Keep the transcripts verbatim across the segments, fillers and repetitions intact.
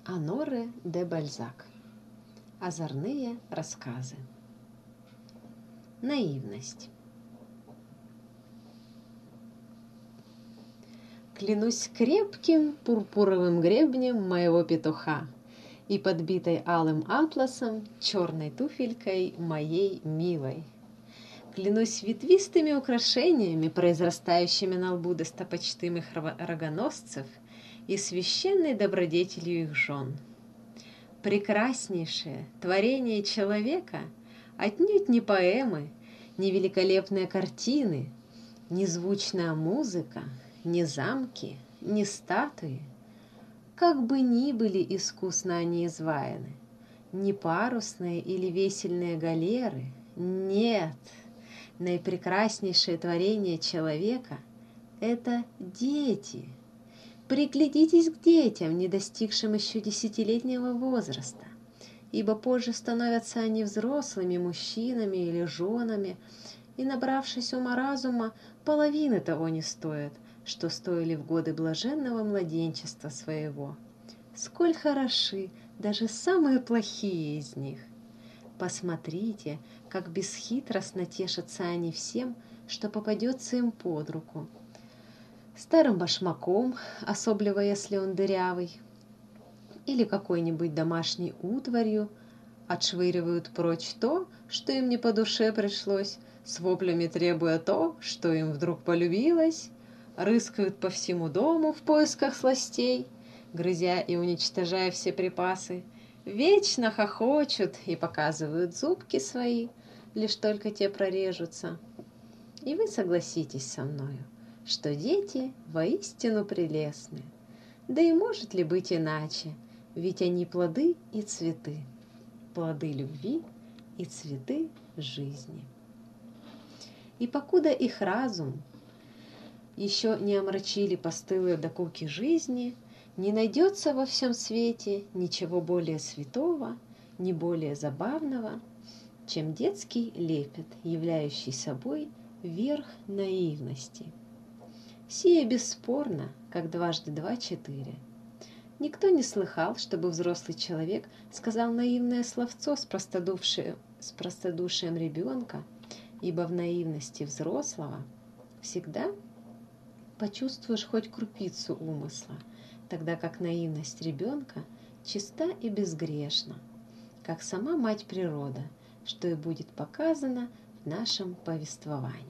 Оноре де Бальзак. Озорные рассказы. Наивность. Клянусь крепким пурпуровым гребнем моего петуха и подбитой алым атласом черной туфелькой моей милой. Клянусь ветвистыми украшениями, произрастающими на лбу достопочтимых рогоносцев и священной добродетелью их жен. Прекраснейшее творение человека отнюдь не поэмы, не великолепные картины, не звучная музыка, не замки, не статуи, как бы ни были искусно они изваяны, не парусные или весельные галеры, нет, наипрекраснейшее творение человека – это дети. Приглядитесь к детям, не достигшим еще десятилетнего возраста, ибо позже становятся они взрослыми мужчинами или женами, и, набравшись ума-разума, половины того не стоят, что стоили в годы блаженного младенчества своего. Сколь хороши даже самые плохие из них! Посмотрите, как бесхитростно тешатся они всем, что попадется им под руку. Старым башмаком, особливо если он дырявый, или какой-нибудь домашней утварью, отшвыривают прочь то, что им не по душе пришлось, с воплями требуя то, что им вдруг полюбилось, рыскают по всему дому в поисках сластей, грызя и уничтожая все припасы, вечно хохочут и показывают зубки свои, лишь только те прорежутся. И вы согласитесь со мною, что дети воистину прелестны. Да и может ли быть иначе, ведь они плоды и цветы, плоды любви и цветы жизни. И покуда их разум еще не омрачили постылые докуки жизни, не найдется во всем свете ничего более святого, не более забавного, чем детский лепет, являющий собой верх наивности. Сие бесспорно, как дважды два четыре. Никто не слыхал, чтобы взрослый человек сказал наивное словцо с простодушием, с простодушием ребенка, ибо в наивности взрослого всегда почувствуешь хоть крупицу умысла, тогда как наивность ребенка чиста и безгрешна, как сама мать природа, что и будет показано в нашем повествовании.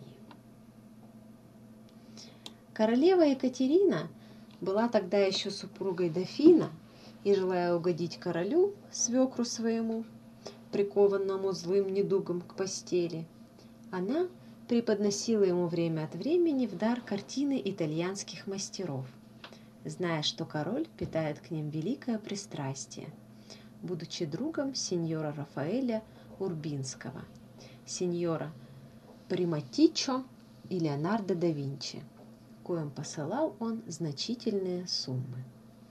Королева Екатерина была тогда еще супругой дофина, и, желая угодить королю, свекру своему, прикованному злым недугом к постели, она преподносила ему время от времени в дар картины итальянских мастеров, зная, что король питает к ним великое пристрастие, будучи другом сеньора Рафаэля Урбинского, сеньора Приматичо и Леонардо да Винчи, коим посылал он значительные суммы.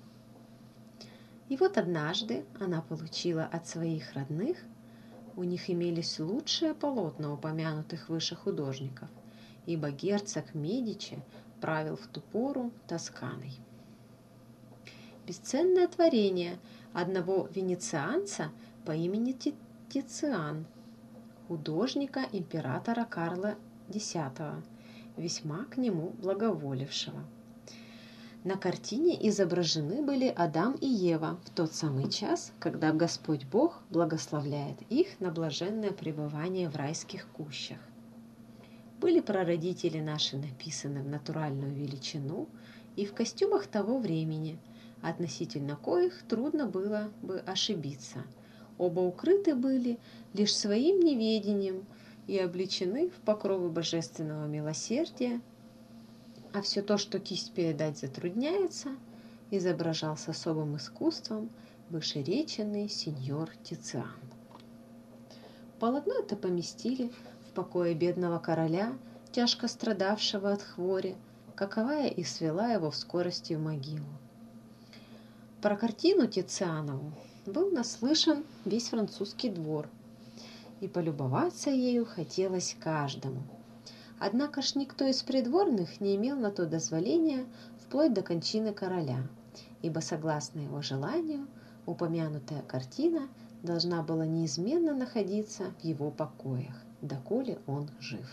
И вот однажды она получила от своих родных, у них имелись лучшие полотна упомянутых выше художников, ибо герцог Медичи правил в ту пору Тосканой. Бесценное творение одного венецианца по имени Тициан, художника императора Карла X, весьма к нему благоволившего. На картине изображены были Адам и Ева в тот самый час, когда Господь Бог благословляет их на блаженное пребывание в райских кущах. Были прародители наши написаны в натуральную величину и в костюмах того времени, относительно коих трудно было бы ошибиться. Оба укрыты были лишь своим неведением и облечены в покровы божественного милосердия, а все то, что кисть передать затрудняется, изображал с особым искусством вышереченный сеньор Тициан. Полотно это поместили в покое бедного короля, тяжко страдавшего от хвори, каковая и свела его в скорости в могилу. Про картину Тицианову был наслышан весь французский двор, и полюбоваться ею хотелось каждому. Однако ж никто из придворных не имел на то дозволения вплоть до кончины короля, ибо, согласно его желанию, упомянутая картина должна была неизменно находиться в его покоях, доколе он жив.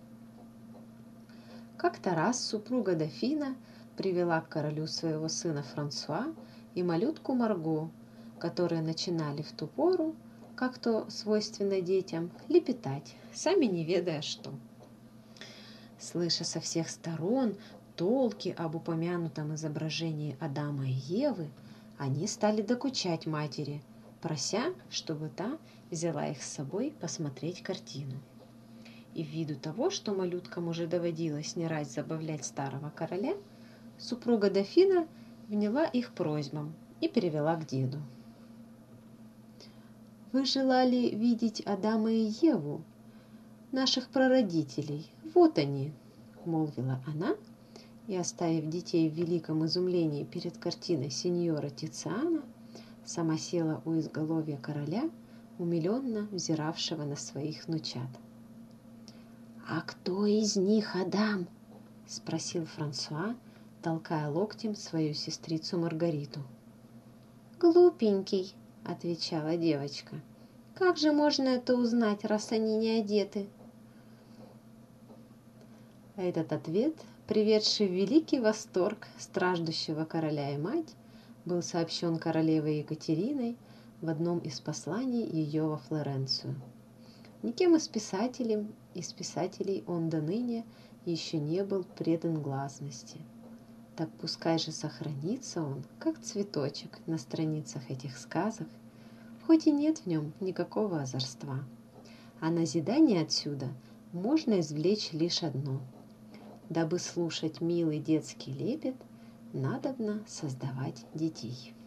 Как-то раз супруга дофина привела к королю своего сына Франсуа и малютку Марго, которые начинали в ту пору, как то свойственно детям, лепетать, сами не ведая что. Слыша со всех сторон толки об упомянутом изображении Адама и Евы, они стали докучать матери, прося, чтобы та взяла их с собой посмотреть картину. И ввиду того, что малюткам уже доводилось не раз забавлять старого короля, супруга дофина вняла их просьбам и перевела к деду. «Вы желали видеть Адама и Еву, наших прародителей. Вот они», — молвила она, и, оставив детей в великом изумлении перед картиной сеньора Тициана, сама села у изголовья короля, умиленно взиравшего на своих внучат. «А кто из них Адам?» — спросил Франсуа, толкая локтем свою сестрицу Маргариту. «Глупенький», — отвечала девочка. «Как же можно это узнать, раз они не одеты?» Этот ответ, приведший в великий восторг страждущего короля и мать, был сообщен королевой Екатериной в одном из посланий ее во Флоренцию. Никем из писателей, из писателей он до ныне еще не был предан гласности. Так пускай же сохранится он, как цветочек на страницах этих сказок, хоть и нет в нем никакого озорства. А назидание отсюда можно извлечь лишь одно. Дабы слушать милый детский лепет, надобно создавать детей.